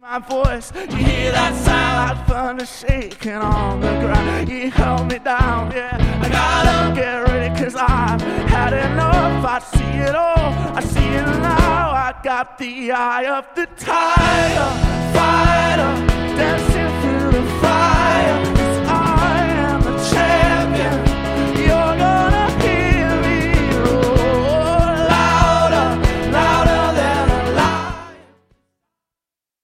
My voice, you hear that sound like thunder shaking on the ground. You held me down, yeah. I gotta get ready, cause I've had enough. I see it all, I see it now. I got the eye of the tiger.